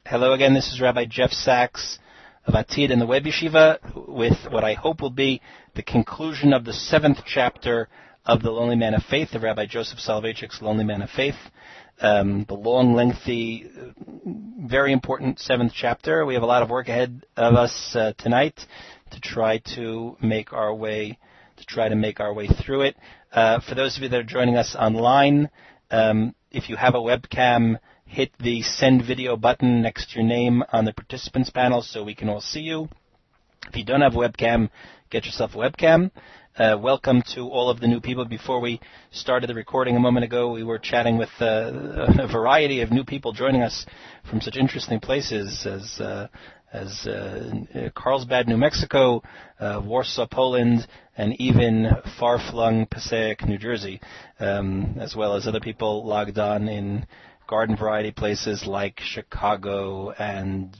Hello again, this is Rabbi Jeff Sachs of Atid and the Web Yeshiva with what I hope will be the conclusion of the 7th chapter of The Lonely Man of Faith, of Rabbi Joseph Soloveitchik's Lonely Man of Faith. The long, lengthy, very important 7th chapter. We have a lot of work ahead of us tonight to try to make our way through it. For those of you that are joining us online, if you have a webcam, hit the send video button next to your name on the participants panel so we can all see you. If you don't have a webcam, get yourself a webcam. Welcome to all of the new people. Before we started the recording a moment ago, we were chatting with a variety of new people joining us from such interesting places as Carlsbad, New Mexico, Warsaw, Poland, and even far-flung Passaic, New Jersey, as well as other people logged on in garden variety places like Chicago and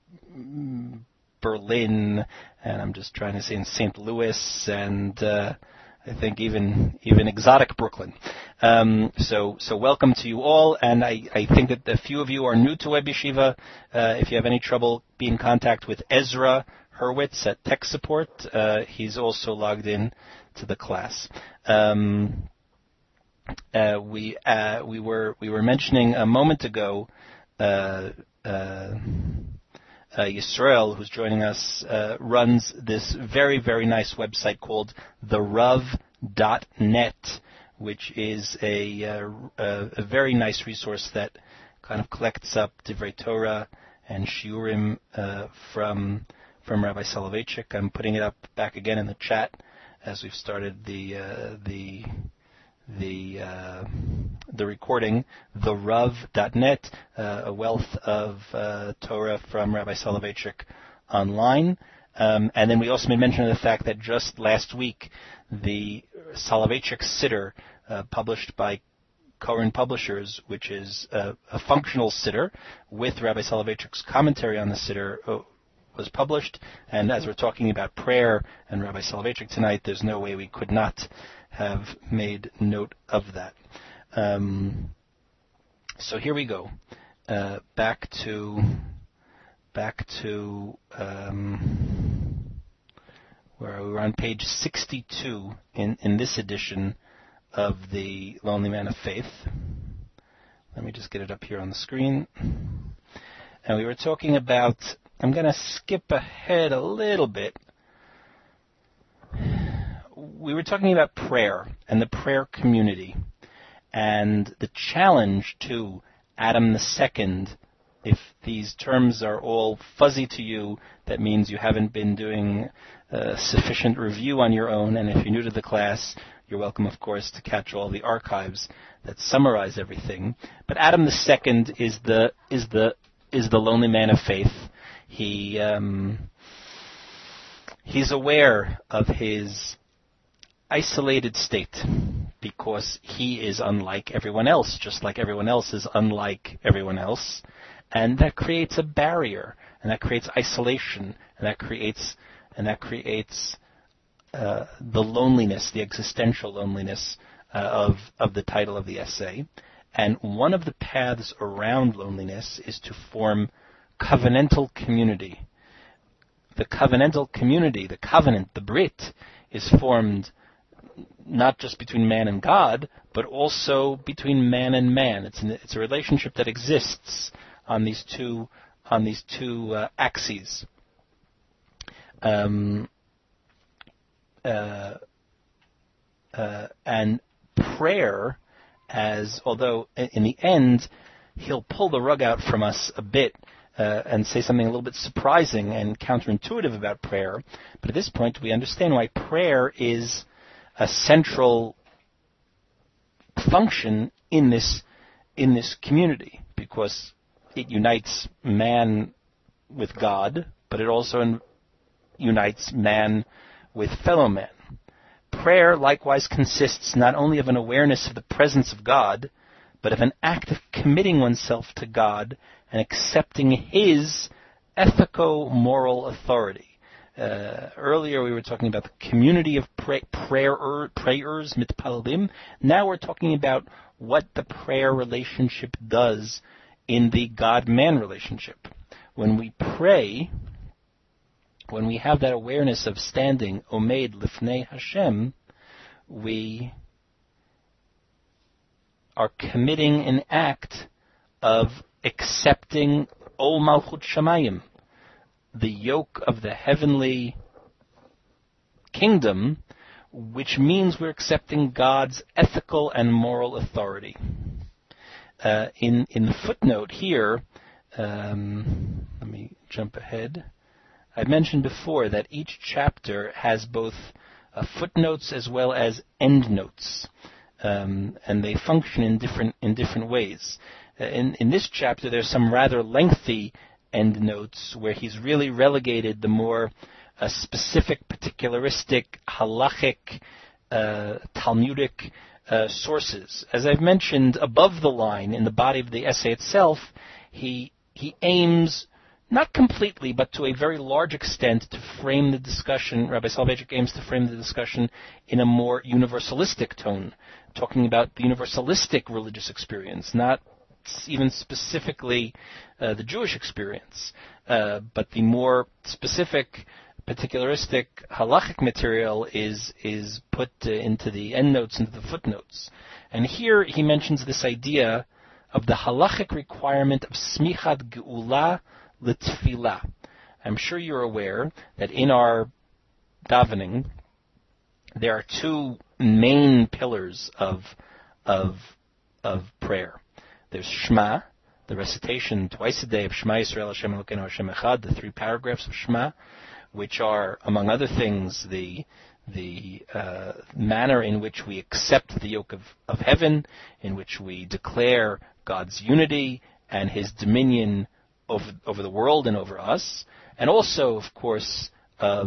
Berlin, and I'm just trying to say in St. Louis, and I think even exotic Brooklyn. So welcome to you all, and I think that a few of you are new to Web Yeshiva. If you have any trouble, be in contact with Ezra Hurwitz at Tech Support. He's also logged in to the class. We were mentioning a moment ago Yisrael, who's joining us, runs this very, very nice website called therav.net, which is a very nice resource that kind of collects up Divrei Torah and Shiurim from Rabbi Soloveitchik. I'm putting it up back again in the chat as we've started the recording, therav.net, a wealth of Torah from Rabbi Soloveitchik online. And then we also made mention of the fact that just last week, the Soloveitchik Siddur, published by Koren Publishers, which is a functional Siddur with Rabbi Soloveitchik's commentary on the Siddur, was published. And as we're talking about prayer and Rabbi Soloveitchik tonight, there's no way we could not have made note of that. So here we go. Back to where we were on page 62 in this edition of the Lonely Man of Faith. Let me just get it up here on the screen. And we were talking about, I'm going to skip ahead a little bit. We were talking about prayer and the prayer community and the challenge to Adam II. If these terms are all fuzzy to you, that means you haven't been doing sufficient review on your own, and if you're new to the class, you're welcome, of course, to catch all the archives that summarize everything. But Adam II is the lonely man of faith. He's aware of his isolated state because he is unlike everyone else, just like everyone else is unlike everyone else, and that creates a barrier, and that creates isolation, and that creates the loneliness, the existential loneliness of the title of the essay. And one of the paths around loneliness is to form covenantal community. The covenantal community, the covenant, the Brit, is formed not just between man and God, but also between man and man. It's a relationship that exists on these two axes. And prayer, although in the end he'll pull the rug out from us a bit and say something a little bit surprising and counterintuitive about prayer, but at this point we understand why prayer is a central function in this community, because it unites man with God, but it also unites man with fellow man. Prayer likewise consists not only of an awareness of the presence of God, but of an act of committing oneself to God and accepting His ethico-moral authority. Earlier we were talking about the community of prayers, mitpalalim. Now we're talking about what the prayer relationship does in the God-man relationship. when we pray, when we have that awareness of standing Omed Lifnei Hashem, we are committing an act of accepting Ol Malchut Shamayim, the yoke of the heavenly kingdom, which means we're accepting God's ethical and moral authority. In the footnote here, let me jump ahead. I mentioned before that each chapter has both footnotes as well as endnotes, and they function in different ways. In this chapter, there's some rather lengthy endnotes where he's really relegated the more specific, particularistic, halachic, Talmudic sources. As I've mentioned, above the line in the body of the essay itself, he aims, not completely, but to a very large extent, to frame the discussion. Rabbi Soloveitchik aims to frame the discussion in a more universalistic tone, talking about the universalistic religious experience, not even specifically the Jewish experience, but the more specific, particularistic halachic material is put into the endnotes, into the footnotes. And here he mentions this idea of the halachic requirement of smichat geula l'tfilah. I'm sure you're aware that in our davening there are two main pillars of prayer. There's Shema, the recitation twice a day of Shema Yisrael Hashem Elokeinu Hashem Echad, the 3 paragraphs of Shema, which are, among other things, the manner in which we accept the yoke of heaven, in which we declare God's unity and His dominion over the world and over us, and also, of course, of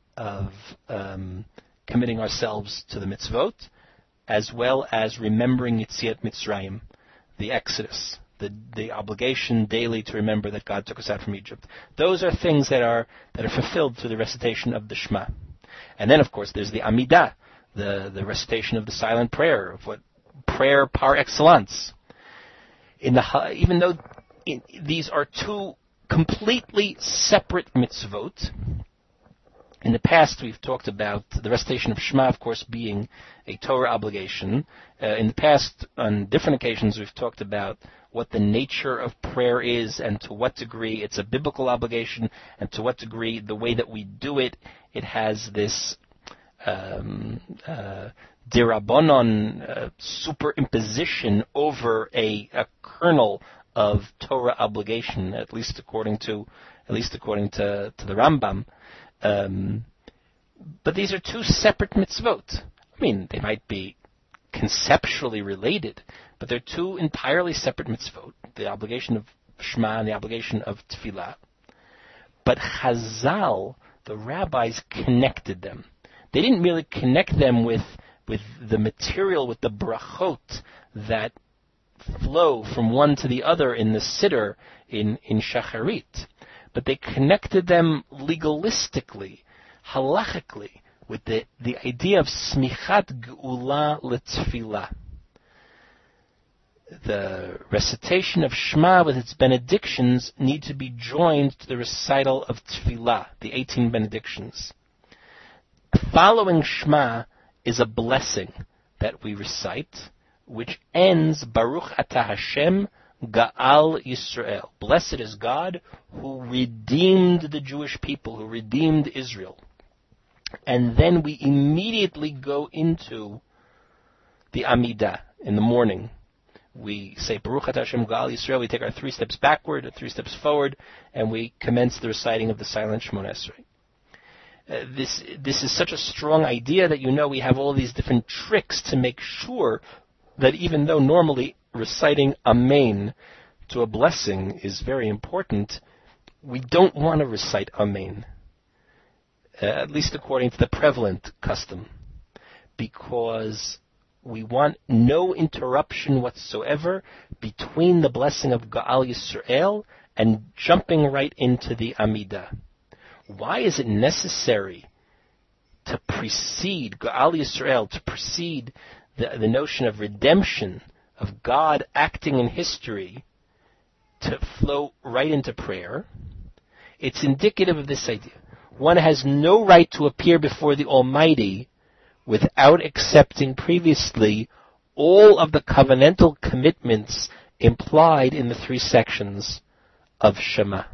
committing ourselves to the mitzvot, as well as remembering Yetziat Mitzrayim, the Exodus, the obligation daily to remember that God took us out from Egypt. Those are things that are fulfilled through the recitation of the Shema. And then, of course, there's the Amidah, the recitation of the silent prayer, of what prayer par excellence. Even though these are two completely separate mitzvot, in the past we've talked about the recitation of Shema, of course, being a Torah obligation. In the past, on different occasions, we've talked about what the nature of prayer is and to what degree it's a biblical obligation and to what degree the way that we do it, it has this dirabonon superimposition over a kernel of Torah obligation, at least according to the Rambam. But these are two separate mitzvot. I mean, they might be conceptually related, but they're two entirely separate mitzvot, the obligation of Shema and the obligation of Tefillah. But Chazal, the rabbis, connected them. They didn't merely connect them with the material, with the brachot that flow from one to the other in the Siddur in Shacharit, but they connected them legalistically, halachically, with the idea of smichat geula l'tfilah. The recitation of Shema with its benedictions need to be joined to the recital of Tefillah, the 18 benedictions. Following Shema is a blessing that we recite, which ends Baruch Atah Hashem Ga'al Yisrael. Blessed is God who redeemed the Jewish people, who redeemed Israel. And then we immediately go into the Amidah in the morning. We say Baruch Atah Hashem Ga'al Yisrael. We take our 3 steps backward, 3 steps forward, and we commence the reciting of the silent Shemona Esrei. This is such a strong idea that we have all these different tricks to make sure that even though normally reciting Amen to a blessing is very important, we don't want to recite Amen, at least according to the prevalent custom, because we want no interruption whatsoever between the blessing of Ga'al Yisrael and jumping right into the Amidah. Why is it necessary to precede Ga'al Yisrael, to precede the notion of redemption, of God acting in history, to flow right into prayer? it's indicative of this idea. One has no right to appear before the Almighty without accepting previously all of the covenantal commitments implied in the 3 sections of Shema.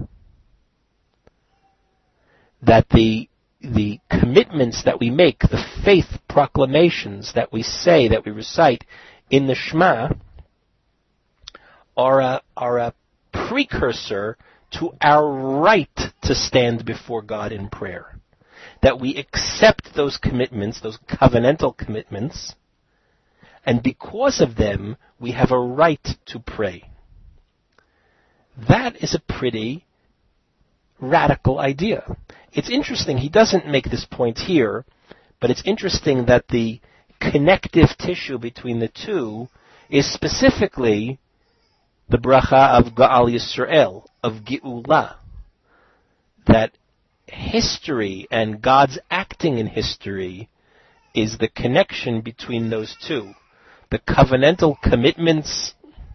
That the commitments that we make, the faith proclamations that we say, that we recite in the Shema, are a precursor to our right to stand before God in prayer. That we accept those commitments, those covenantal commitments, and because of them, we have a right to pray. That is a pretty radical idea. It's interesting, he doesn't make this point here, but it's interesting that the connective tissue between the two is specifically the bracha of Ga'al Yisrael, of Ge'ulah. That history and God's acting in history is the connection between those two. The covenantal commitments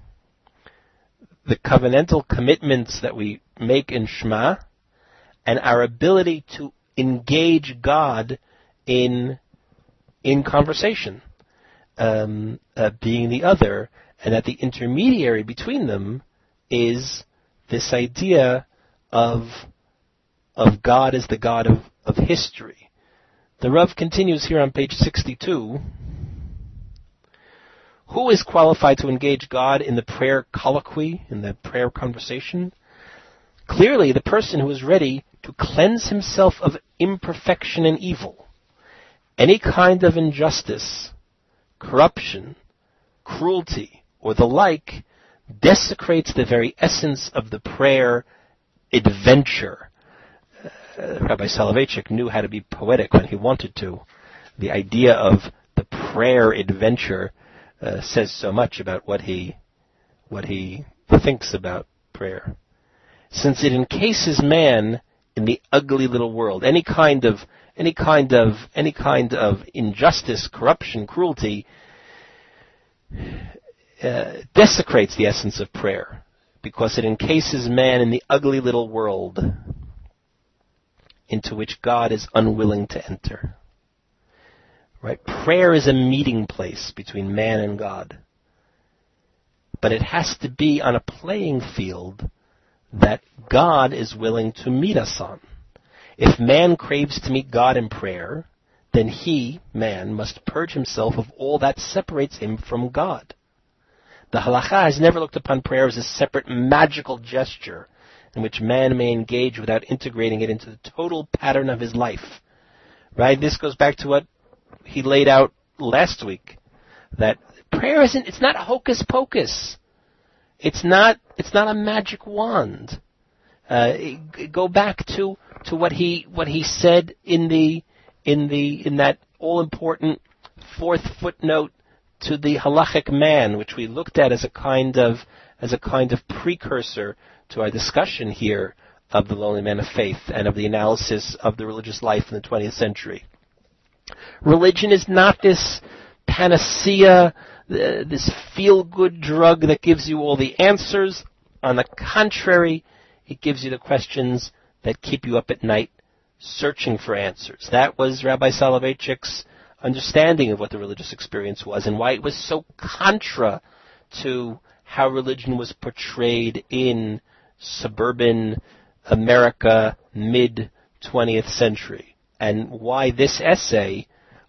that we make in Shema, and our ability to engage God in conversation, being the other, and that the intermediary between them is this idea of God as the God of history. The Rav continues here on page 62. Who is qualified to engage God in the prayer colloquy, in the prayer conversation? Clearly, the person who is ready to cleanse himself of imperfection and evil. Any kind of injustice, corruption, cruelty, or the like desecrates the very essence of the prayer adventure. Rabbi Soloveitchik knew how to be poetic when he wanted to. The idea of the prayer adventure says so much about what he thinks about prayer. Since it encases man in the ugly little world, any kind of injustice, corruption, cruelty desecrates the essence of prayer, because it encases man in the ugly little world into which God is unwilling to enter. Right? Prayer is a meeting place between man and God. But it has to be on a playing field that God is willing to meet us on. If man craves to meet God in prayer, then he, man, must purge himself of all that separates him from God. The halacha has never looked upon prayer as a separate magical gesture in which man may engage without integrating it into the total pattern of his life. Right? This goes back to what he laid out last week, that prayer it's not hocus pocus. It's not a magic wand. Go back to what he said in that all important 4th footnote to the halachic man, which we looked at as a kind of precursor to our discussion here of the Lonely Man of Faith and of the analysis of the religious life in the 20th century. Religion is not this panacea, this feel-good drug that gives you all the answers. On the contrary, it gives you the questions that keep you up at night searching for answers. That was Rabbi Soloveitchik's understanding of what the religious experience was and why it was so contra to how religion was portrayed in suburban America mid-20th century, and why this essay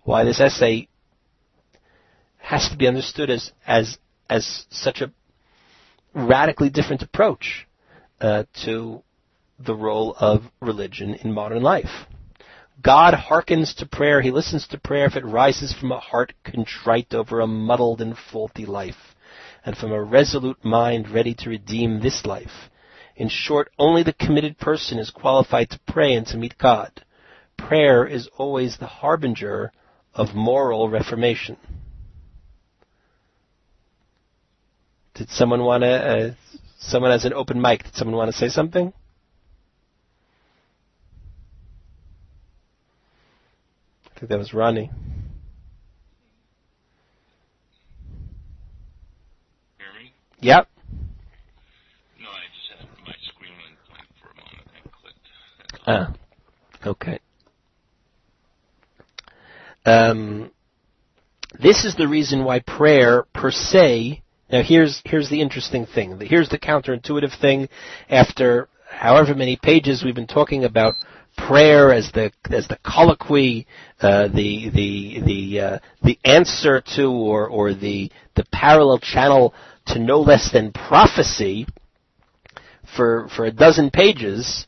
has to be understood as such a radically different approach to the role of religion in modern life. God hearkens to prayer. He listens to prayer if it rises from a heart contrite over a muddled and faulty life, and from a resolute mind ready to redeem this life. In short, only the committed person is qualified to pray and to meet God. Prayer is always the harbinger of moral reformation. Did someone want to, someone has an open mic, did someone want to say something? I think that was Ronnie. Hear me? Yep. No, I just had my screen went blank for a moment and clicked. Okay. This is the reason why prayer per se. Now here's the interesting thing. Here's the counterintuitive thing. After however many pages we've been talking about prayer as the colloquy, the answer to or the parallel channel to no less than prophecy for a dozen pages.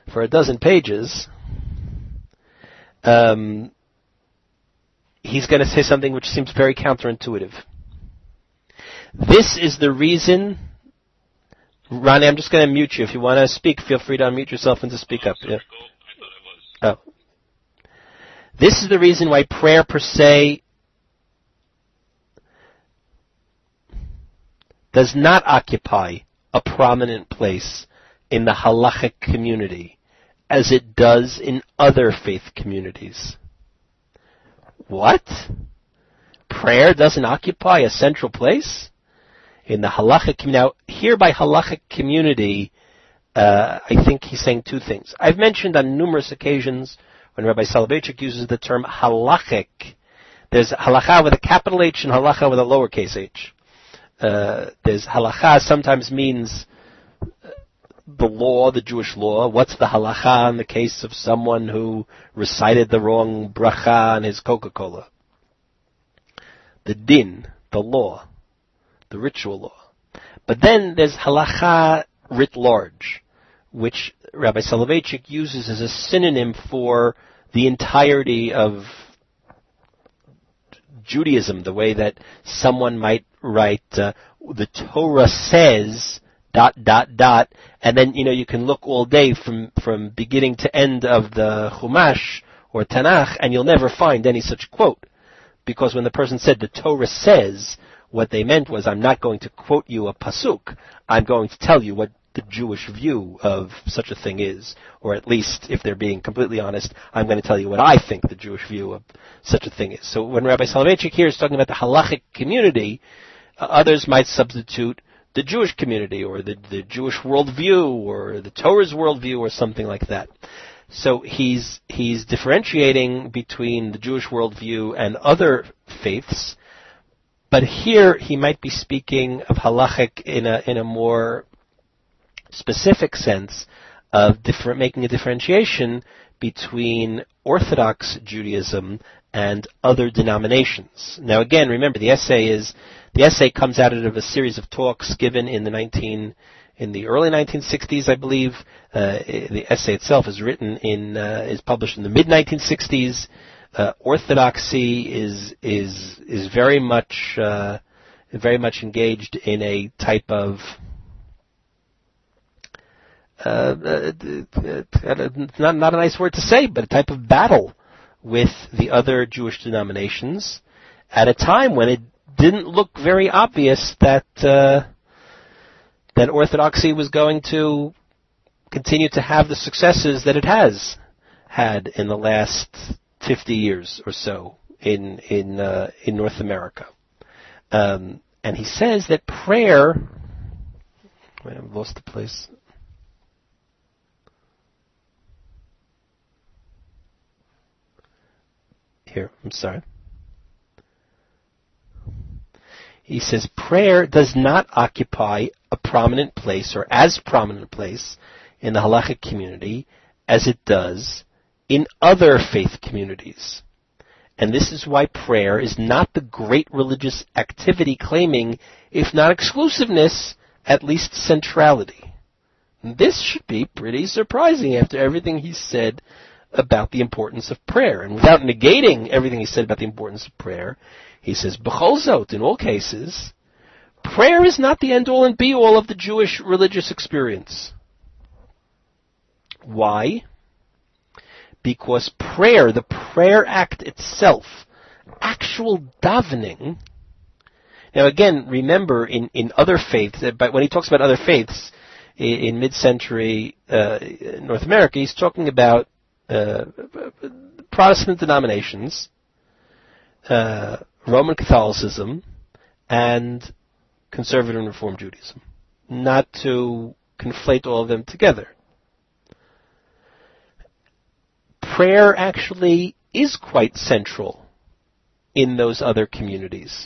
He's going to say something which seems very counterintuitive. This is the reason. Ronnie, I'm just going to mute you. If you want to speak, feel free to unmute yourself and to speak up. Yeah. Oh. This is the reason why prayer per se does not occupy a prominent place in the halachic community as it does in other faith communities. What? Prayer doesn't occupy a central place in the halachic community? Now, here by halachic community, I think he's saying two things. I've mentioned on numerous occasions when Rabbi Soloveitchik uses the term halachic, there's halacha with a capital H and halacha with a lowercase h. There's halacha sometimes means the law, the Jewish law. What's the halacha in the case of someone who recited the wrong bracha on his Coca-Cola? The din, the law, the ritual law. But then there's halacha writ large, which Rabbi Soloveitchik uses as a synonym for the entirety of Judaism, the way that someone might write, the Torah says, ... and then, you can look all day from beginning to end of the Chumash or Tanakh, and you'll never find any such quote. Because when the person said the Torah says, what they meant was, I'm not going to quote you a pasuk, I'm going to tell you what the Jewish view of such a thing is. Or at least, if they're being completely honest, I'm going to tell you what I think the Jewish view of such a thing is. So when Rabbi Soloveitchik here is talking about the halachic community, others might substitute the Jewish community, or the Jewish worldview, or the Torah's worldview, or something like that. So he's differentiating between the Jewish worldview and other faiths, but here he might be speaking of halachic in a more specific sense of making a differentiation between Orthodox Judaism and other denominations. Now again, remember the essay comes out of a series of talks given in the early 1960s, I believe. The essay itself is published in the mid 1960s. Orthodoxy is very much engaged in a type of not a nice word to say, but a type of battle with the other Jewish denominations at a time when it didn't look very obvious that Orthodoxy was going to continue to have the successes that it has had in the last 50 years or so in North America. And he says that prayer. Wait, I've lost the place. Here, I'm sorry. He says prayer does not occupy a prominent place, or as prominent a place, in the halachic community as it does in other faith communities. And this is why prayer is not the great religious activity claiming, if not exclusiveness, at least centrality. This should be pretty surprising after everything he said about the importance of prayer. And without negating everything he said about the importance of prayer, he says, B'chol zot, in all cases, prayer is not the end-all and be-all of the Jewish religious experience. Why? Because prayer, the prayer act itself, actual davening. Now again, remember, in other faiths, but when he talks about other faiths in mid-century North America, he's talking about Protestant denominations, Roman Catholicism, and Conservative and Reform Judaism. Not to conflate all of them together. prayer actually is quite central in those other communities.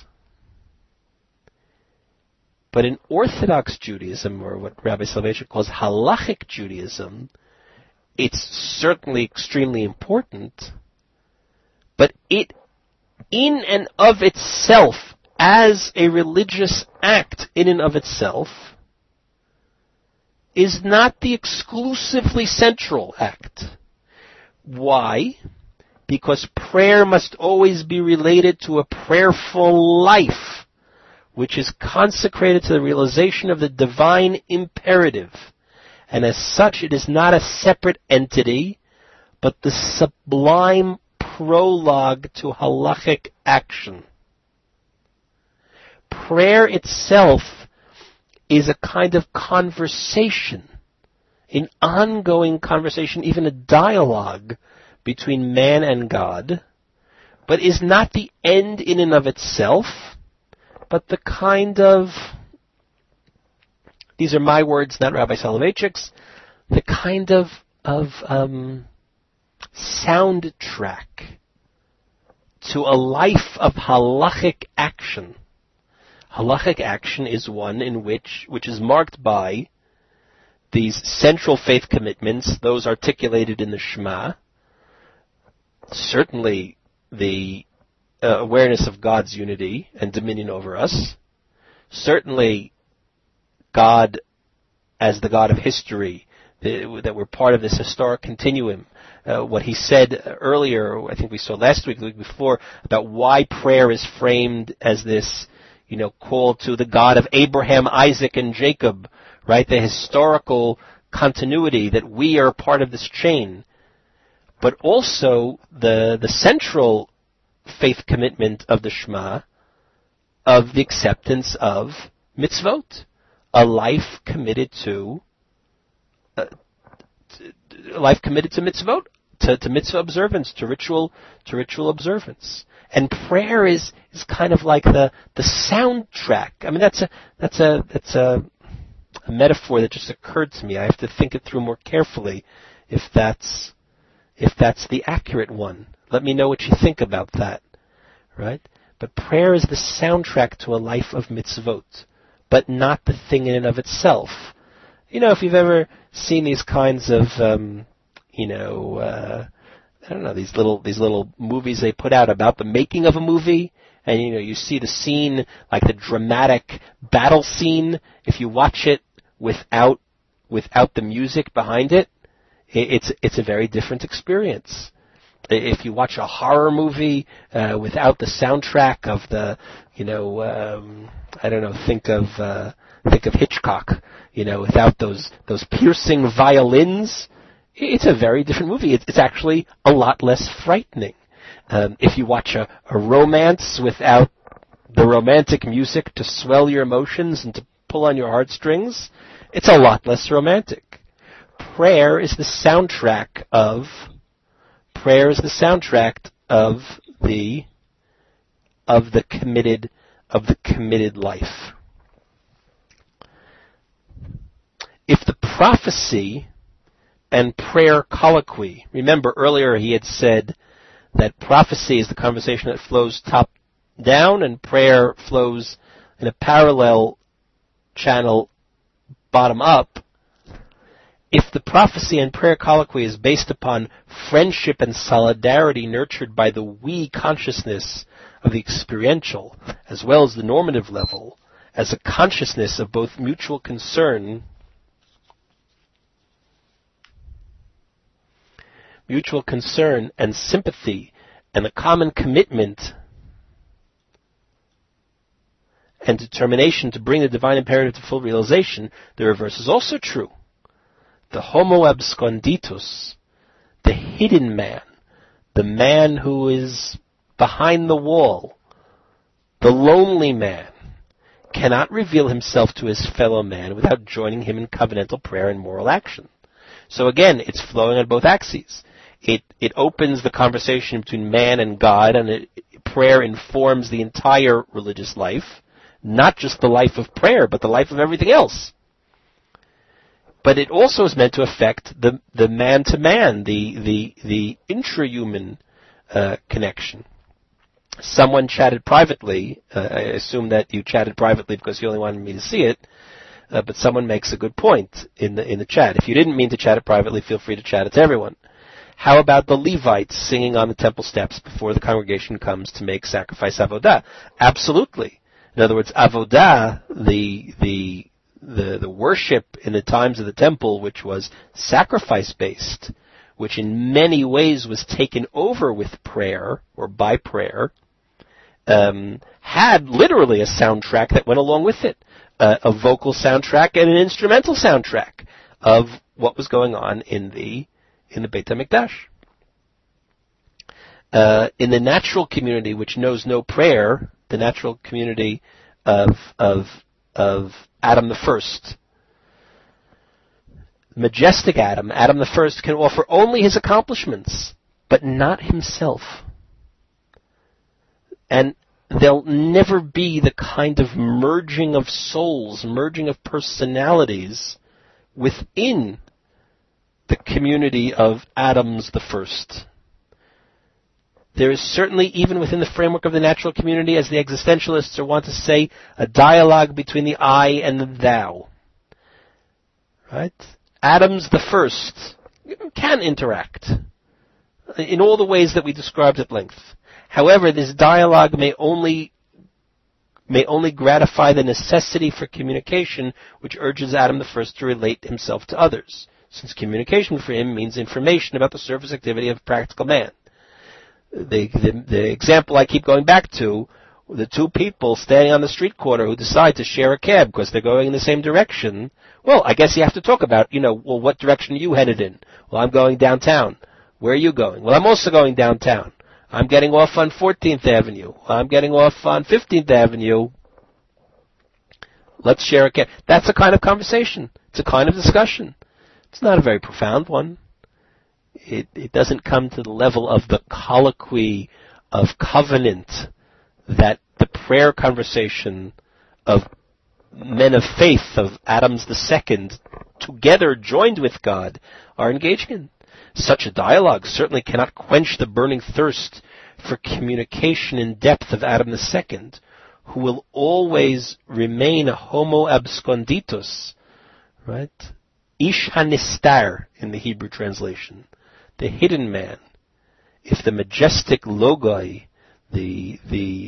But in Orthodox Judaism, or what Rabbi Soloveitchik calls halachic Judaism, it's certainly extremely important, but it, in and of itself, as a religious act in and of itself, is not the exclusively central act. Why? Because prayer must always be related to a prayerful life, which is consecrated to the realization of the divine imperative. And as such, it is not a separate entity, but the sublime prologue to halachic action. Prayer itself is a kind of conversation, an ongoing conversation, even a dialogue between man and God, but is not the end in and of itself, but the kind of, these are my words, not Rabbi Soloveitchik's, the kind of soundtrack to a life of halachic action. Halachic action is one in which is marked by these central faith commitments, those articulated in the Shema, certainly the awareness of God's unity and dominion over us, certainly God as the God of history, that we're part of this historic continuum. What he said earlier, I think we saw last week, the week before, about why prayer is framed as this, call to the God of Abraham, Isaac, and Jacob, right? The historical continuity that we are part of this chain. But also the central faith commitment of the Shema, of the acceptance of mitzvot, a life committed to mitzvot, to mitzvah observance, to ritual observance. And prayer is kind of like the soundtrack. I mean, that's a metaphor that just occurred to me. I have to think it through more carefully if that's the accurate one. Let me know what you think about that, right? But prayer is the soundtrack to a life of mitzvot, but not the thing in and of itself. If you've ever seen these kinds of, I don't know, these little movies they put out about the making of a movie, and you see the scene, like the dramatic battle scene. If you watch it without the music behind it, it's a very different experience. If you watch a horror movie without the soundtrack of the, think of Hitchcock, without those piercing violins, it's a very different movie. It's actually a lot less frightening. If you watch a romance without the romantic music to swell your emotions and to pull on your heartstrings, it's a lot less romantic. Prayer is the soundtrack of the committed life. If the prophecy and prayer colloquy, remember earlier he had said that prophecy is the conversation that flows top down and prayer flows in a parallel channel bottom up. If the prophecy and prayer colloquy is based upon friendship and solidarity nurtured by the we consciousness of the experiential as well as the normative level, as a consciousness of both mutual concern and sympathy and a common commitment and determination to bring the divine imperative to full realization, the reverse is also true. The homo absconditus, the hidden man, the man who is behind the wall, the lonely man, cannot reveal himself to his fellow man without joining him in covenantal prayer and moral action. So again, it's flowing on both axes. It opens the conversation between man and God, and prayer informs the entire religious life, not just the life of prayer, but the life of everything else. But it also is meant to affect the man-to-man, the intrahuman connection. Someone chatted privately. I assume that you chatted privately because you only wanted me to see it. But someone makes a good point in the chat. If you didn't mean to chat it privately, feel free to chat it to everyone. How about the Levites singing on the temple steps before the congregation comes to make sacrifice avodah? Absolutely. In other words, avodah, the worship in the times of the temple, which was sacrifice-based, which in many ways was taken over with prayer, or by prayer, had literally a soundtrack that went along with it, a vocal soundtrack and an instrumental soundtrack of what was going on in the Beit HaMikdash. In the natural community, which knows no prayer, the natural community of Adam the First, majestic Adam the First, can offer only his accomplishments, but not himself. And there'll never be the kind of merging of souls, merging of personalities within the community of Adams the First. There is certainly, even within the framework of the natural community, as the existentialists want to say, a dialogue between the I and the thou. Right? Adams the First can interact in all the ways that we described at length. However, this dialogue may only gratify the necessity for communication, which urges Adam the First to relate himself to others, since communication for him means information about the surface activity of practical man. The example I keep going back to, the two people standing on the street corner who decide to share a cab because they're going in the same direction. Well, I guess you have to talk about, what direction are you headed in? Well, I'm going downtown. Where are you going? Well, I'm also going downtown. I'm getting off on 14th Avenue. I'm getting off on 15th Avenue. Let's share a cab. That's a kind of conversation. It's a kind of discussion. It's not a very profound one. It doesn't come to the level of the colloquy of covenant that the prayer conversation of men of faith, of Adams the Second, together joined with God, are engaging in. Such a dialogue certainly cannot quench the burning thirst for communication in depth of Adam the Second, who will always remain a homo absconditus, right? Ish hanistar in the Hebrew translation, the hidden man. If the majestic logoi, the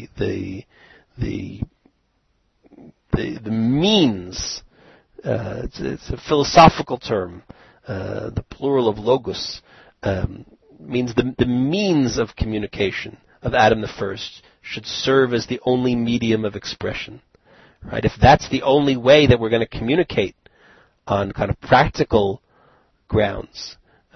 means, it's a philosophical term. The plural of logos means the means of communication of Adam the First should serve as the only medium of expression. Right? If that's the only way that we're going to communicate on kind of practical grounds,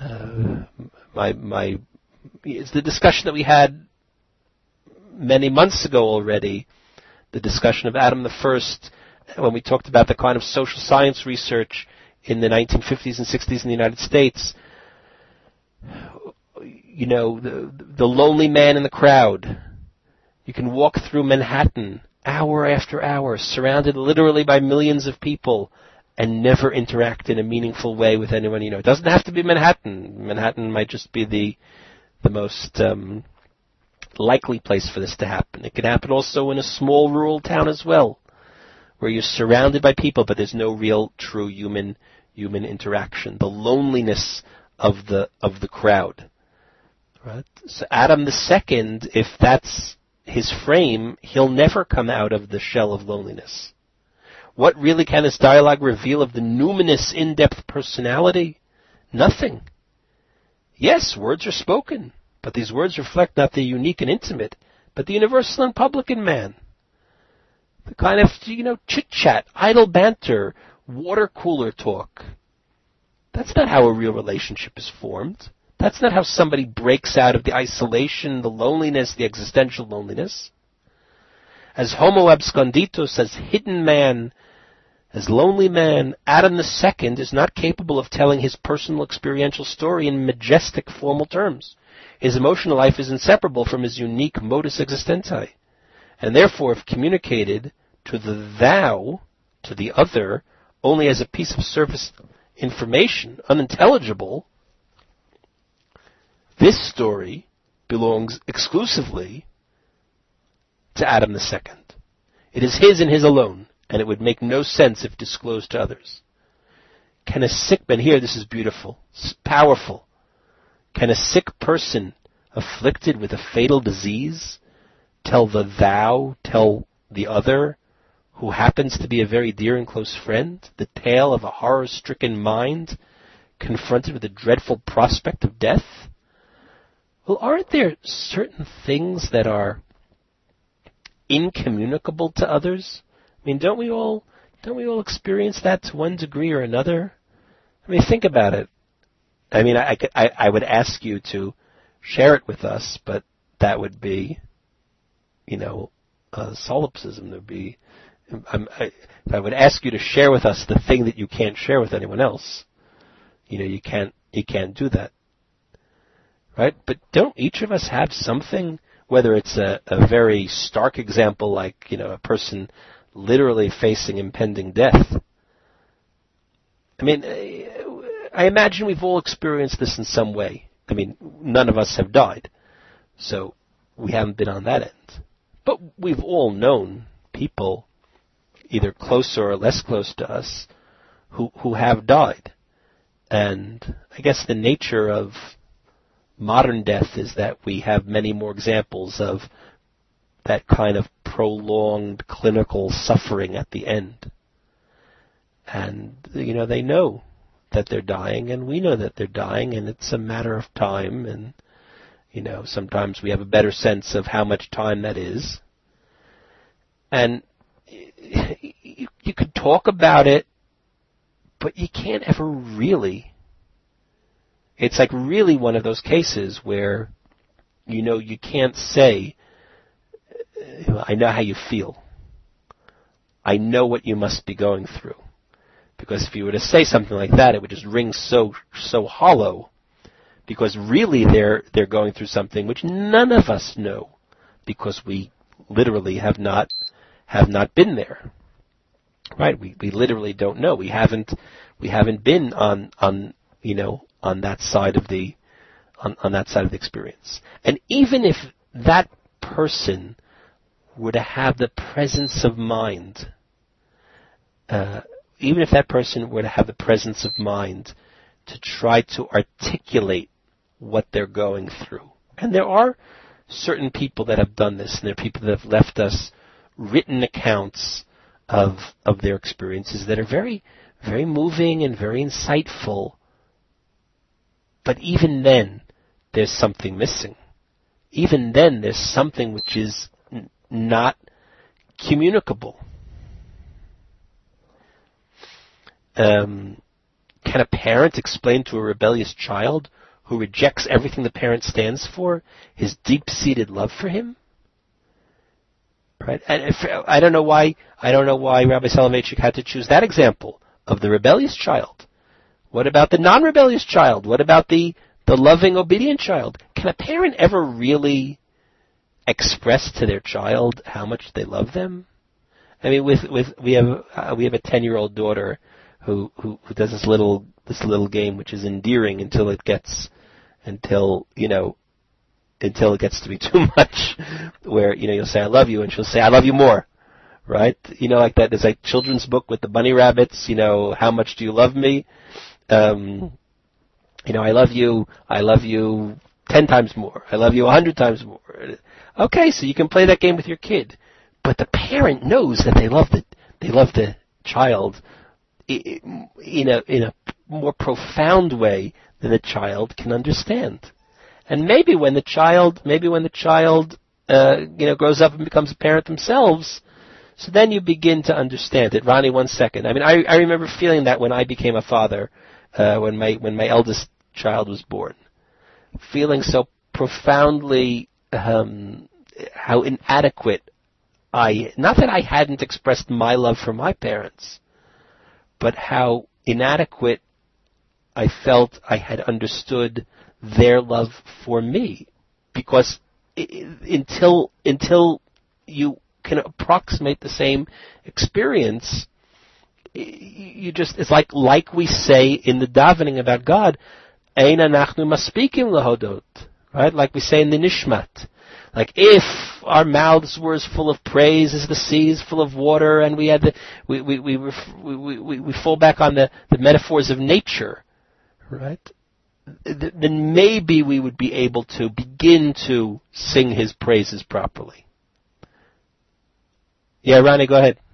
it's the discussion that we had many months ago already, the discussion of Adam the First, when we talked about the kind of social science research in the 1950s and 60s in the United States. The lonely man in the crowd. You can walk through Manhattan hour after hour, surrounded literally by millions of people, and never interact in a meaningful way with anyone you know. It doesn't have to be Manhattan. Manhattan might just be the most likely place for this to happen. It can happen also in a small rural town as well, where you're surrounded by people, but there's no real, true human interaction. The loneliness of the crowd. Right? So Adam the Second, if that's his frame, he'll never come out of the shell of loneliness. What really can this dialogue reveal of the numinous, in-depth personality? Nothing. Yes, words are spoken, but these words reflect not the unique and intimate, but the universal and public in man. The kind of, chit-chat, idle banter, water cooler talk. That's not how a real relationship is formed. That's not how somebody breaks out of the isolation, the loneliness, the existential loneliness. As homo absconditus, as hidden man, as lonely man, Adam the Second is not capable of telling his personal experiential story in majestic formal terms. His emotional life is inseparable from his unique modus existentii, and therefore, if communicated to the thou, to the other, only as a piece of surface information, unintelligible, this story belongs exclusively to Adam II. It is his and his alone, and it would make no sense if disclosed to others. Can a sick man, here this is beautiful, powerful, can a sick person afflicted with a fatal disease tell the other, who happens to be a very dear and close friend, the tale of a horror-stricken mind confronted with a dreadful prospect of death? Well, aren't there certain things that are incommunicable to others? I mean, don't we all experience that to one degree or another? I mean, think about it. I mean, I would ask you to share it with us, but that would be, solipsism. There'd be, if I would ask you to share with us the thing that you can't share with anyone else, you can't do that, right? But don't each of us have something, whether it's a very stark example like, a person literally facing impending death? I mean, I imagine we've all experienced this in some way. I mean, none of us have died, so we haven't been on that end. But we've all known people, either closer or less close to us, who have died. And I guess the nature of modern death is that we have many more examples of that kind of prolonged clinical suffering at the end. And, they know that they're dying, and we know that they're dying, and it's a matter of time, and, sometimes we have a better sense of how much time that is. And you could talk about it, but you can't ever really. It's like really one of those cases where, you can't say, I know how you feel. I know what you must be going through. Because if you were to say something like that, it would just ring so hollow. Because really they're going through something which none of us know, because we literally have not been there. Right? We literally don't know. We haven't been on that side of the experience. And even if that person were to have the presence of mind, to try to articulate what they're going through. And there are certain people that have done this, and there are people that have left us written accounts of their experiences that are very, very moving and very insightful. But even then, there's something missing. Even then, there's something which is not communicable. Can a parent explain to a rebellious child who rejects everything the parent stands for his deep-seated love for him? Right? And I don't know why Rabbi Soloveitchik had to choose that example of the rebellious child. What about the non-rebellious child? What about the loving, obedient child? Can a parent ever really express to their child how much they love them? I mean, we have a 10-year-old daughter who does this little game which is endearing until it gets to be too much, where you'll say I love you and she'll say I love you more, right? Like that. There's like children's book with the bunny rabbits. How much do you love me? I love you 10 times more. I love you 100 times more. Okay, so you can play that game with your kid, but the parent knows that they love the child in a more profound way than the child can understand. And maybe when the child grows up and becomes a parent themselves, so then you begin to understand it. Ronnie, 1 second. I mean, I remember feeling that when I became a father, when my eldest child was born, feeling so profoundly how inadequate not that I hadn't expressed my love for my parents, but how inadequate I felt I had understood their love for me. Because until you can approximate the same experience, it's like we say in the davening about God, Ein anachnu maspikim lahodot, right? Like we say in the Nishmat. Like if our mouths were as full of praise as the sea is full of water, and we had we fall back on the metaphors of nature, right? Then maybe we would be able to begin to sing His praises properly. Yeah, Ronnie, go ahead.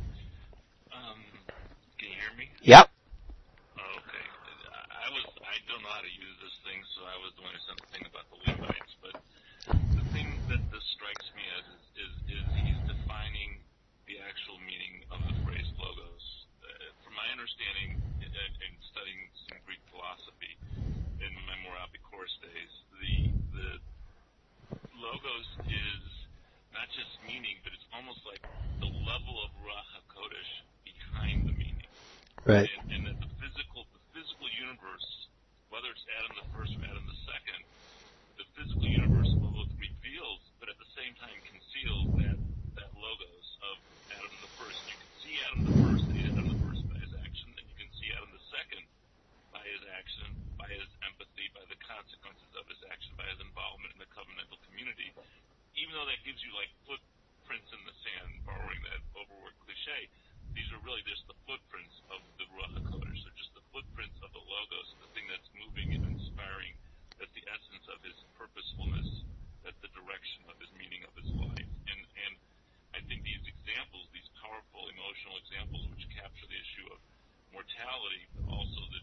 Can you hear me? Yep. Okay. I don't know how to use this thing, so I was doing something about the Levites, but the thing that this strikes me as is he's defining the actual meaning of the phrase logos. From my understanding in studying some Greek philosophy in my Morabi course days, the logos is not just meaning, but it's almost like the level of Ruach HaKodesh behind the meaning. Right. And that the physical universe, whether it's Adam the first or Adam the second, the physical universe both reveals, but at the same time conceals that logos of Adam the first. You can see Adam the first by his action, and you can see Adam the second by his action, by his empathy, by the consequences of his action, by his involvement in the covenantal community. Even though that gives you like footprints in the sand, borrowing that overworked cliche, these are really just the footprints of the Ruach HaKodesh. They're just the footprints of the logos, the thing that's moving and inspiring, that's the essence of his purposefulness, that's the direction of his meaning of his life. And I think these examples, these powerful emotional examples which capture the issue of mortality, but also the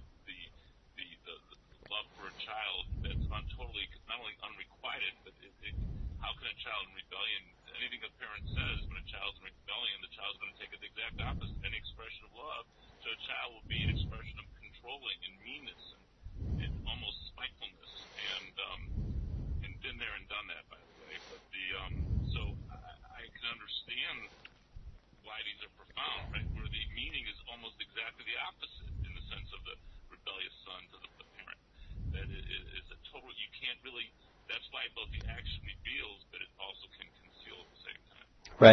love for a child that's totally, not only unrequited, but how can a child in rebellion, anything a parent says when a child's in rebellion, the child's going to take it the exact opposite. Any expression of love to a child will be an expression of controlling and meanness and almost spitefulness. And been there and done that, by the way. But so I can understand why these are profound, right? Where the meaning is almost exactly the opposite in the sense of the rebellious son to the parent. That it is a total, you can't really, that's why both the action reveals, but it also can conceal at the same time.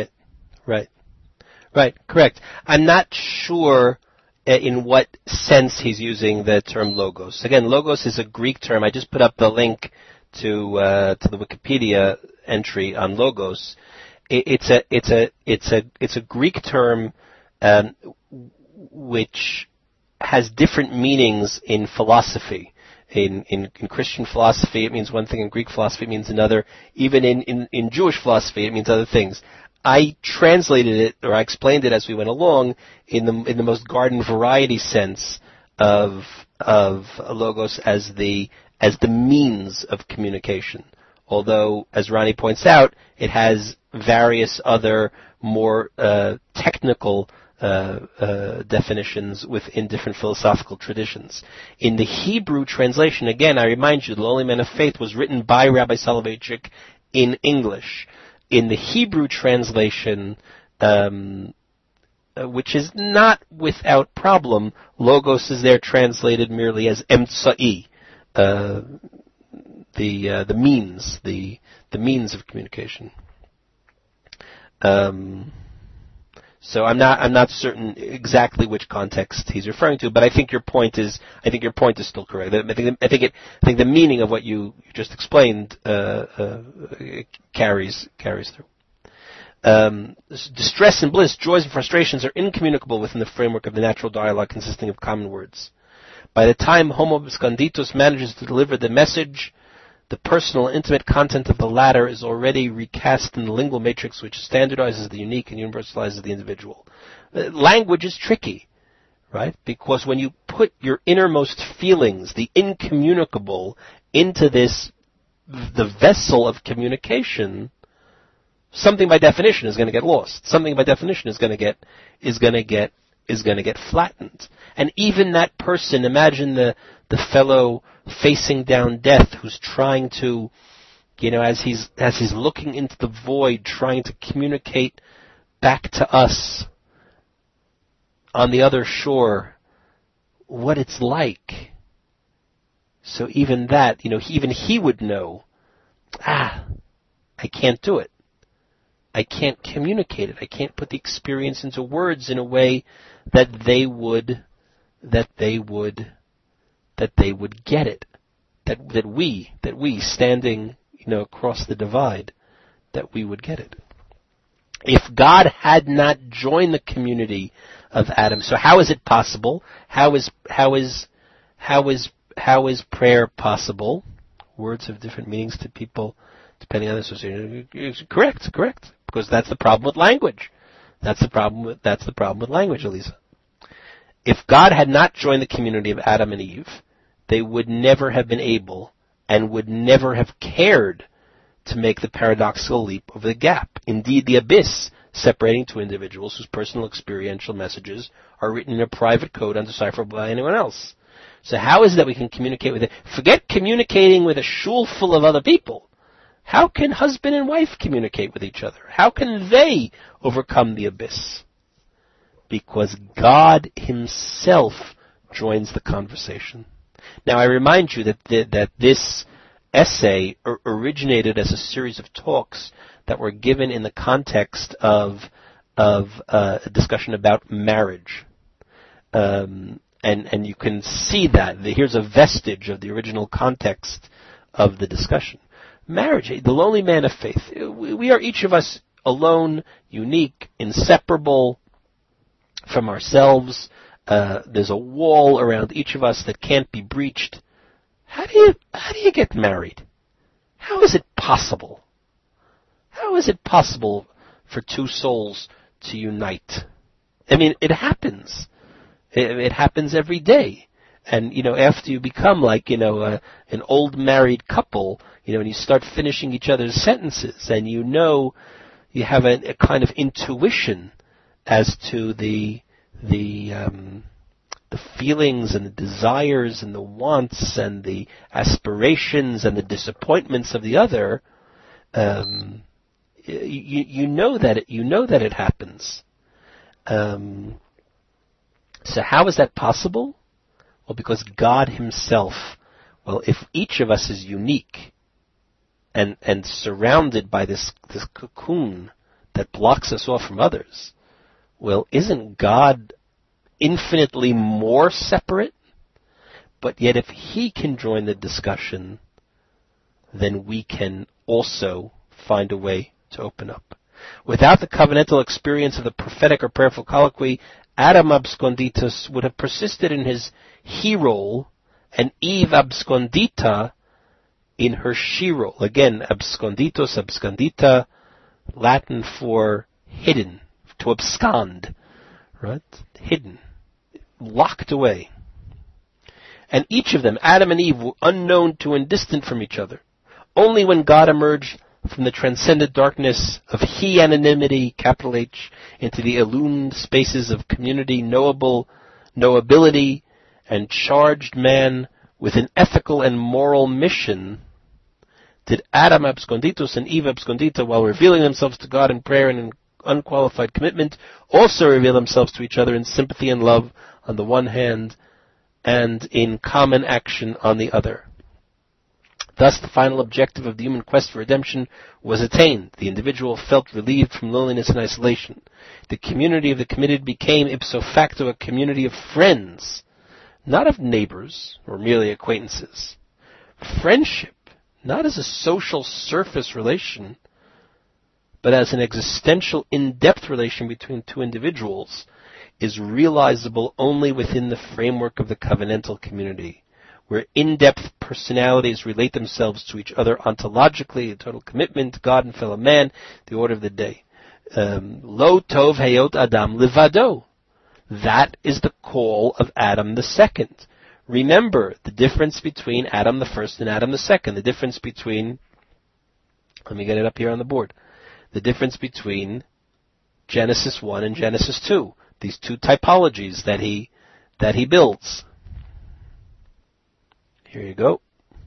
Right, correct. I'm not sure in what sense he's using the term logos. Again, logos is a Greek term. I just put up the link to the Wikipedia entry on logos. It's a Greek term which has different meanings in philosophy. In Christian philosophy, it means one thing. In Greek philosophy, it means another. Even in Jewish philosophy, it means other things. I translated it, or I explained it as we went along, in the most garden variety sense of logos as the means of communication. Although, as Ronnie points out, it has various other more technical definitions within different philosophical traditions. In the Hebrew translation, again, I remind you, The Lonely Man of Faith was written by Rabbi Soloveitchik in English. In the Hebrew translation, which is not without problem, logos is there translated merely as emtsa'i, the means, the means of communication. So I'm not certain exactly which context he's referring to, but I think your point is still correct. I think the meaning of what you just explained carries through. Distress and bliss, joys and frustrations are incommunicable within the framework of the natural dialogue consisting of common words. By the time Homo Scanditus manages to deliver the message, the personal, intimate content of the latter is already recast in the lingual matrix which standardizes the unique and universalizes the individual. Language is tricky, right? Because when you put your innermost feelings, the incommunicable, into the vessel of communication, something by definition is going to get lost. Something by definition is going to get flattened. And even that person, imagine the fellow facing down death who's trying to, as he's looking into the void, trying to communicate back to us on the other shore what it's like. So even that, even he would know, I can't do it. I can't communicate it. I can't put the experience into words in a way that they would get it. That we standing, across the divide, that we would get it. If God had not joined the community of Adam, so how is it possible? How is prayer possible? Words have different meanings to people depending on the association. Correct. Because that's the problem with language. That's the problem with language, Elisa. If God had not joined the community of Adam and Eve, they would never have been able and would never have cared to make the paradoxical leap over the gap. Indeed, the abyss separating two individuals whose personal experiential messages are written in a private code undecipherable by anyone else. So how is it that we can communicate with it? Forget communicating with a shul full of other people. How can husband and wife communicate with each other? How can they overcome the abyss? Because God himself joins the conversation. Now I remind you that this essay originated as a series of talks that were given in the context of a discussion about marriage. And you can see that. Here's a vestige of the original context of the discussion. Marriage, the lonely man of faith. We are each of us alone, unique, inseparable from ourselves. There's a wall around each of us that can't be breached. How do you get married? How is it possible? How is it possible for two souls to unite? I mean, it happens. It happens every day. And, after you become like, an old married couple, and you start finishing each other's sentences, and you have a kind of intuition as to the feelings and the desires and the wants and the aspirations and the disappointments of the other, you know that it happens. So how is that possible? Well, because God himself, if each of us is unique and surrounded by this cocoon that blocks us off from others, well, isn't God infinitely more separate? But yet if he can join the discussion, then we can also find a way to open up. Without the covenantal experience of the prophetic or prayerful colloquy, Adam absconditus would have persisted in his he role, and Eve abscondita in her she role. Again, absconditus, abscondita, Latin for hidden, to abscond, right? Hidden, locked away. And each of them, Adam and Eve, were unknown to and distant from each other. Only when God emerged from the transcendent darkness of he-anonymity, capital H, into the illumined spaces of community, knowability, and charged man with an ethical and moral mission, did Adam absconditus and Eve abscondita, while revealing themselves to God in prayer and in unqualified commitment, also reveal themselves to each other in sympathy and love on the one hand, and in common action on the other. Thus, the final objective of the human quest for redemption was attained. The individual felt relieved from loneliness and isolation. The community of the committed became ipso facto a community of friends, not of neighbors or merely acquaintances. Friendship, not as a social surface relation, but as an existential in-depth relation between two individuals, is realizable only within the framework of the covenantal community, where in-depth personalities relate themselves to each other ontologically, a total commitment to God and fellow man, the order of the day. Lo tov hayot Adam livado. That is the call of Adam the second. Remember the difference between Adam the first and Adam the second. The difference between, let me get it up here on the board. The difference between Genesis 1 and Genesis 2. These two typologies that he builds. Here you go.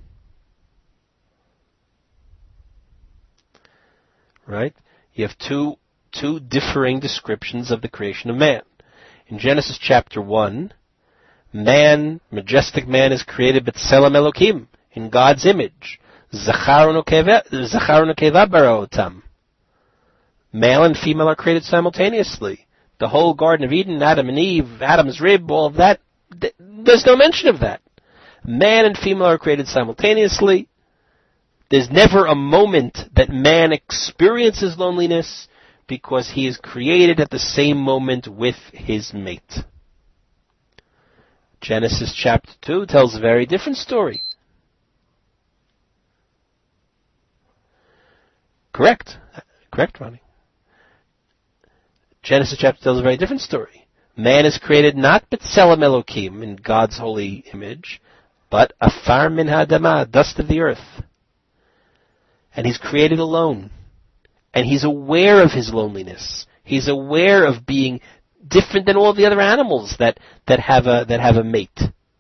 Right? You have two differing descriptions of the creation of man. In Genesis chapter 1, majestic man, is created b'tselem Elokim, in God's image. Zachar u'nekeva bara otam. Male and female are created simultaneously. The whole Garden of Eden, Adam and Eve, Adam's rib, all of that, there's no mention of that. Man and female are created simultaneously. There's never a moment that man experiences loneliness because he is created at the same moment with his mate. Genesis chapter 2 tells a very different story. Correct, Ronnie. Genesis chapter tells a very different story. Man is created not b'tselem Elokim, in God's holy image, but afar min ha'adamah, dust of the earth. And he's created alone. And he's aware of his loneliness. He's aware of being different than all the other animals that have a mate.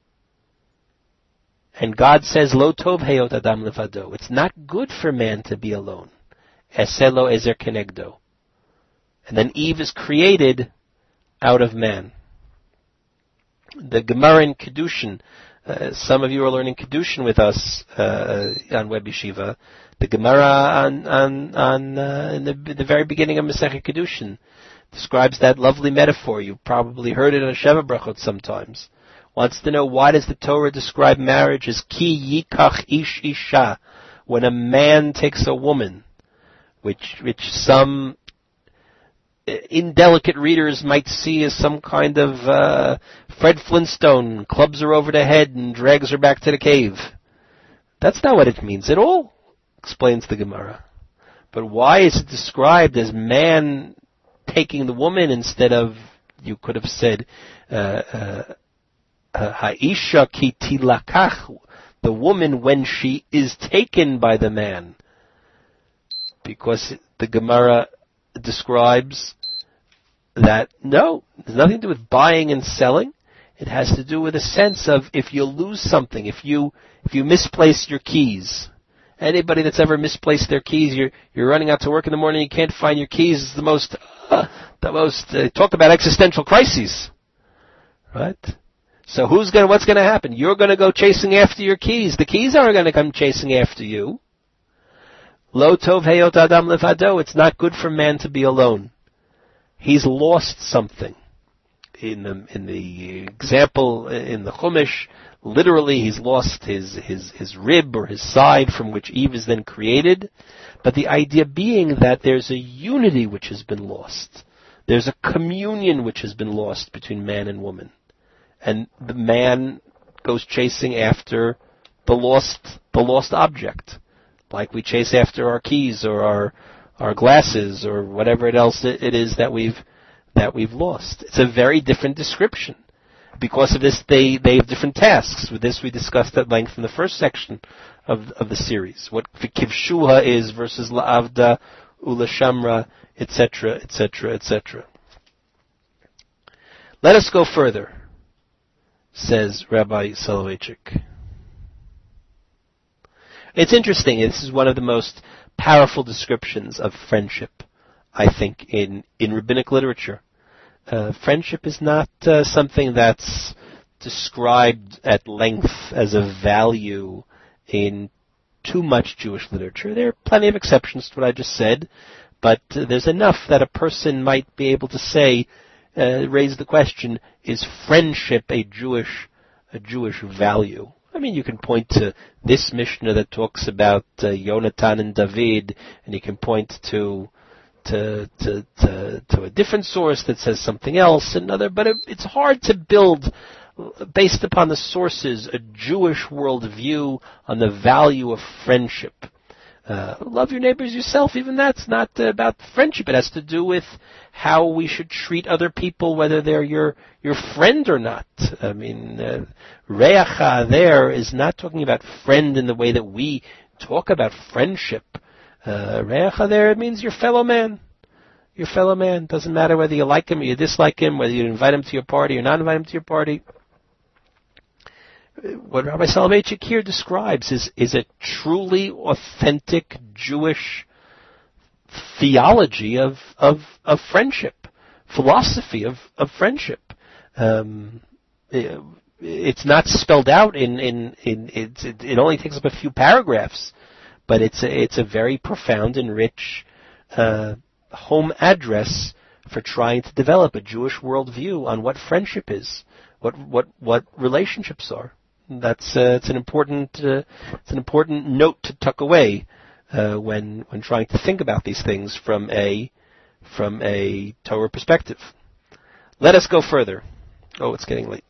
And God says, Lo tov heyot adam levado. It's not good for man to be alone. Eseh lo ezer kenegdo. And then Eve is created out of man. The Gemara in Kedushin, some of you are learning Kedushin with us on Web Yeshiva. The Gemara in the very beginning of Masechet Kedushin describes that lovely metaphor. You probably heard it on Sheva Brachot sometimes. Wants to know, why does the Torah describe marriage as ki yikach ish isha, when a man takes a woman, which some indelicate readers might see as some kind of Fred Flintstone, clubs her over the head and drags her back to the cave. That's not what it means at all, explains the Gemara. But why is it described as man taking the woman instead of, you could have said, ha'isha ki tilakach, the woman when she is taken by the man? Because the Gemara describes that, no, there's nothing to do with buying and selling. It has to do with a sense of, if you lose something, if you misplace your keys. Anybody that's ever misplaced their keys, you're running out to work in the morning, you can't find your keys. It's the most talk about existential crises, right? So what's gonna happen? You're gonna go chasing after your keys. The keys aren't gonna come chasing after you. Lo tov heyot adam levado. It's not good for man to be alone. He's lost something. In the example in the Chumash, literally he's lost his rib or his side from which Eve is then created. But the idea being that there's a unity which has been lost. There's a communion which has been lost between man and woman. And the man goes chasing after the lost object. Like we chase after our keys or our glasses or whatever else it is that we've lost. It's a very different description. Because of this, they have different tasks. With this, we discussed at length in the first section of the series. What kivshuha is versus la'avda, ula shamra, etc., etc., etc. Let us go further, says Rabbi Soloveitchik. It's interesting. This is one of the most powerful descriptions of friendship, I think, in rabbinic literature. Friendship is not something that's described at length as a value in too much Jewish literature. There are plenty of exceptions to what I just said, but there's enough that a person might be able to say, raise the question, is friendship a Jewish value? I mean, you can point to this Mishnah that talks about Yonatan and David, and you can point to a different source that says something else, but it's hard to build, based upon the sources, a Jewish worldview on the value of friendship. Love your neighbors yourself, even that's not about friendship. It has to do with how we should treat other people, whether they're your friend or not. I mean, reacha there is not talking about friend in the way that we talk about friendship. Reacha there, it means your fellow man. Your fellow man. Doesn't matter whether you like him or you dislike him, whether you invite him to your party or not invite him to your party. What Rabbi Soloveitchik here describes is a truly authentic Jewish theology of friendship, philosophy of friendship. It's not spelled out it only takes up a few paragraphs, but it's a very profound and rich home address for trying to develop a Jewish worldview on what friendship is, what relationships are. That's it's an important note to tuck away when trying to think about these things from a Torah perspective. Let us go further. Oh, it's getting late.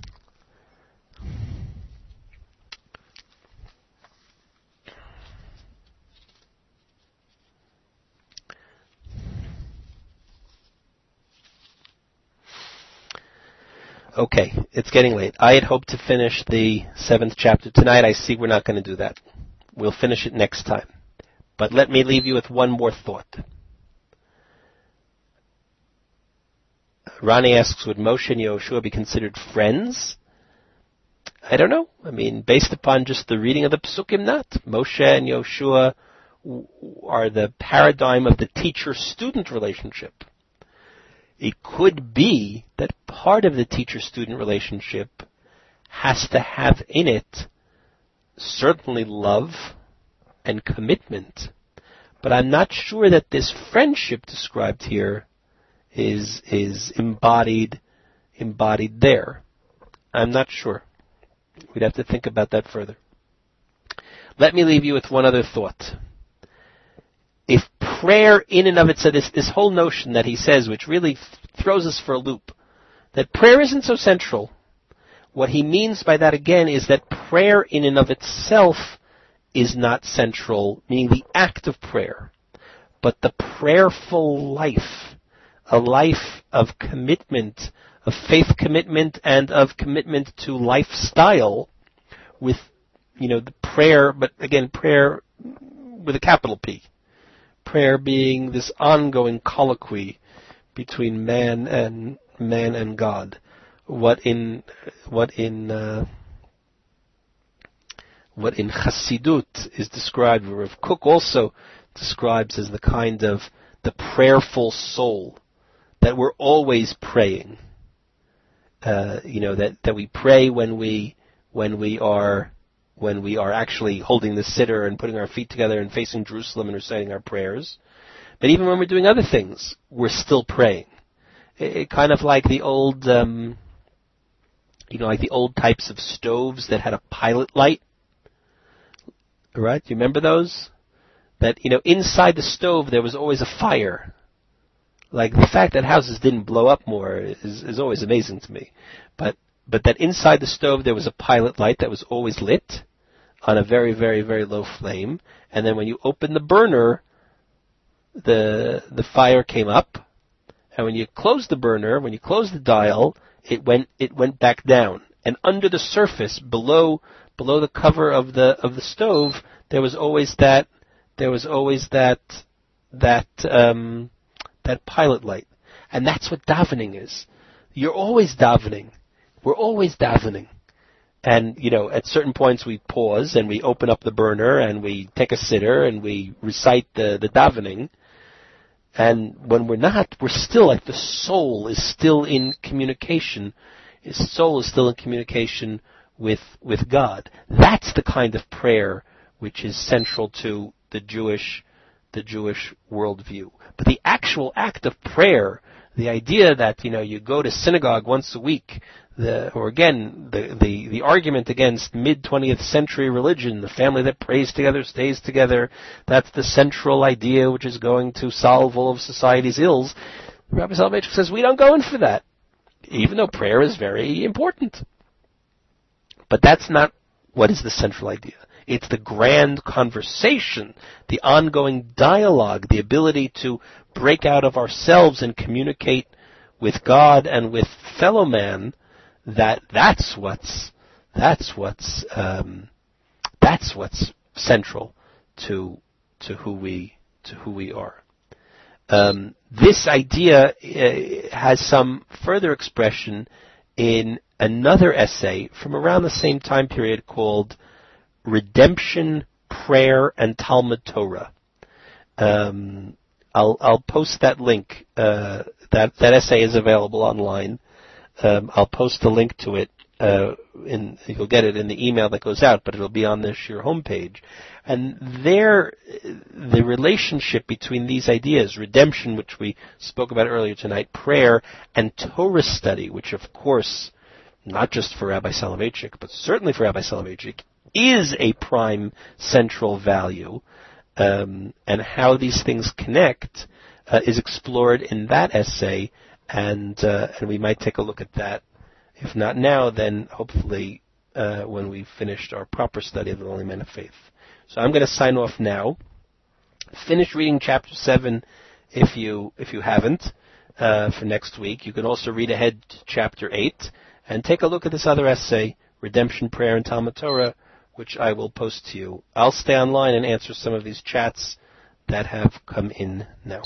Okay, it's getting late. I had hoped to finish the 7th chapter tonight. I see we're not going to do that. We'll finish it next time. But let me leave you with one more thought. Ronnie asks, would Moshe and Yehoshua be considered friends? I don't know. I mean, based upon just the reading of the Psukim, not. Moshe and Yehoshua are the paradigm of the teacher-student relationship. It could be that part of the teacher-student relationship has to have in it certainly love and commitment, but I'm not sure that this friendship described here is embodied there. I'm not sure. We'd have to think about that further. Let me leave you with one other thought. If prayer in and of itself, this whole notion that he says, which really throws us for a loop, that prayer isn't so central, what he means by that again is that prayer in and of itself is not central, meaning the act of prayer, but the prayerful life, a life of commitment, of faith commitment and of commitment to lifestyle with, the prayer, but again, prayer with a capital P. Prayer being this ongoing colloquy between man and God. What in Chassidut is described, Rav Kook also describes as the kind of the prayerful soul, that we're always praying. That we pray when we are actually holding the siddur and putting our feet together and facing Jerusalem and reciting our prayers. But even when we're doing other things, we're still praying. It kind of like the old, like the old types of stoves that had a pilot light. Right? Do you remember those? That, inside the stove there was always a fire. Like, the fact that houses didn't blow up more is always amazing to me. But that inside the stove there was a pilot light that was always lit on a very, very, very low flame. And then when you opened the burner, the fire came up. And when you closed the burner, when you closed the dial, it went back down. And under the surface, below the cover of the stove, there was always that pilot light. And that's what davening is. You're always davening. We're always davening. And, at certain points we pause and we open up the burner and we take a siddur and we recite the davening. And when we're not, we're still like the soul is still in communication. His soul is still in communication with God. That's the kind of prayer which is central to the Jewish worldview. But the actual act of prayer, the idea that, you go to synagogue once a week, the argument against mid-20th century religion, the family that prays together stays together, that's the central idea which is going to solve all of society's ills. Rabbi Soloveitchik says we don't go in for that, even though prayer is very important. But that's not what is the central idea. It's the grand conversation, the ongoing dialogue, the ability to break out of ourselves and communicate with God and with fellow man. That's what's central to who we are. This idea has some further expression in another essay from around the same time period called Redemption, Prayer, and Talmud Torah. I'll post that link. That essay is available online. I'll post the link to it you'll get it in the email that goes out, but it'll be on the Shir homepage. And there, the relationship between these ideas, redemption, which we spoke about earlier tonight, prayer, and Torah study, which of course, not just for Rabbi Soloveitchik, but certainly for Rabbi Soloveitchik, is a prime central value, and how these things connect is explored in that essay, and we might take a look at that. If not now, then hopefully when we've finished our proper study of the Lonely Man of Faith. So I'm going to sign off now. Finish reading chapter 7 if you haven't for next week. You can also read ahead to chapter 8 and take a look at this other essay, Redemption, Prayer, and Talmud Torah, which I will post to you. I'll stay online and answer some of these chats that have come in now.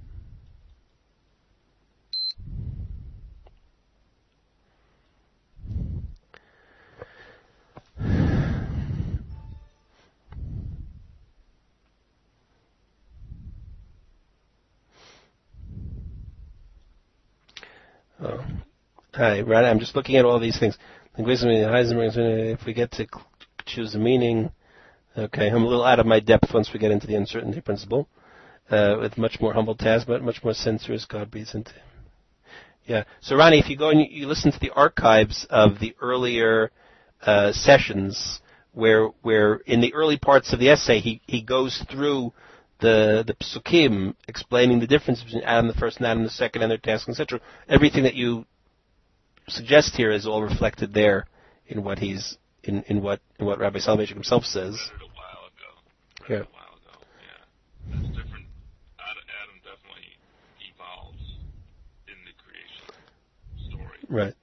Oh. Hi, right. I'm just looking at all these things. If we get to choose a meaning, okay, I'm a little out of my depth once we get into the uncertainty principle. With much more humble task, but much more sensuous God breathes into him. Yeah. So, Ronnie, if you go and you listen to the archives of the earlier sessions, where in the early parts of the essay he goes through the psukim, explaining the difference between Adam the first and Adam the second and their tasks, etc. Everything that you suggest here is all reflected there in what he's in what Rabbi Soloveitchik himself says. Read it a while ago. Yeah. It's different. Adam definitely evolves in the creation story. Right.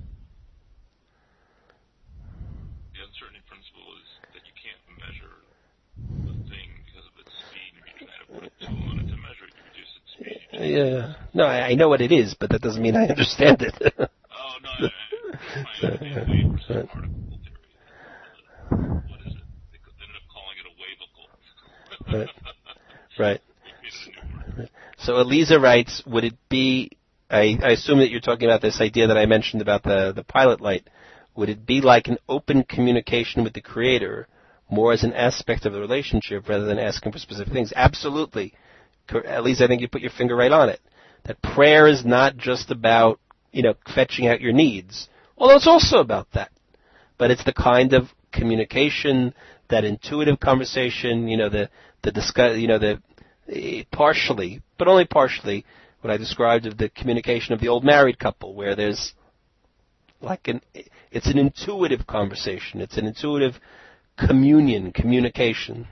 The uncertainty principle is that you can't measure the thing because of its speed. If you try to put a tool on it to measure it, you reduce its speed. Yeah. No, I know what it is, but that doesn't mean I understand it. Oh, no, my wave versus particle theory. What is it? They ended up calling it a wavicle. Right. So Eliza writes, would it be, I assume that you're talking about this idea that I mentioned about the pilot light, would it be like an open communication with the Creator, more as an aspect of the relationship rather than asking for specific things? Absolutely. Eliza, I think you put your finger right on it. That prayer is not just about, fetching out your needs, although it's also about that. But it's the kind of communication, that intuitive conversation, the discuss, partially, but only partially, what I described of the communication of the old married couple, where there's it's an intuitive conversation, it's an intuitive communication.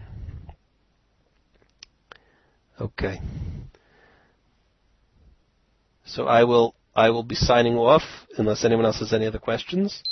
Okay. So I will be signing off unless anyone else has any other questions.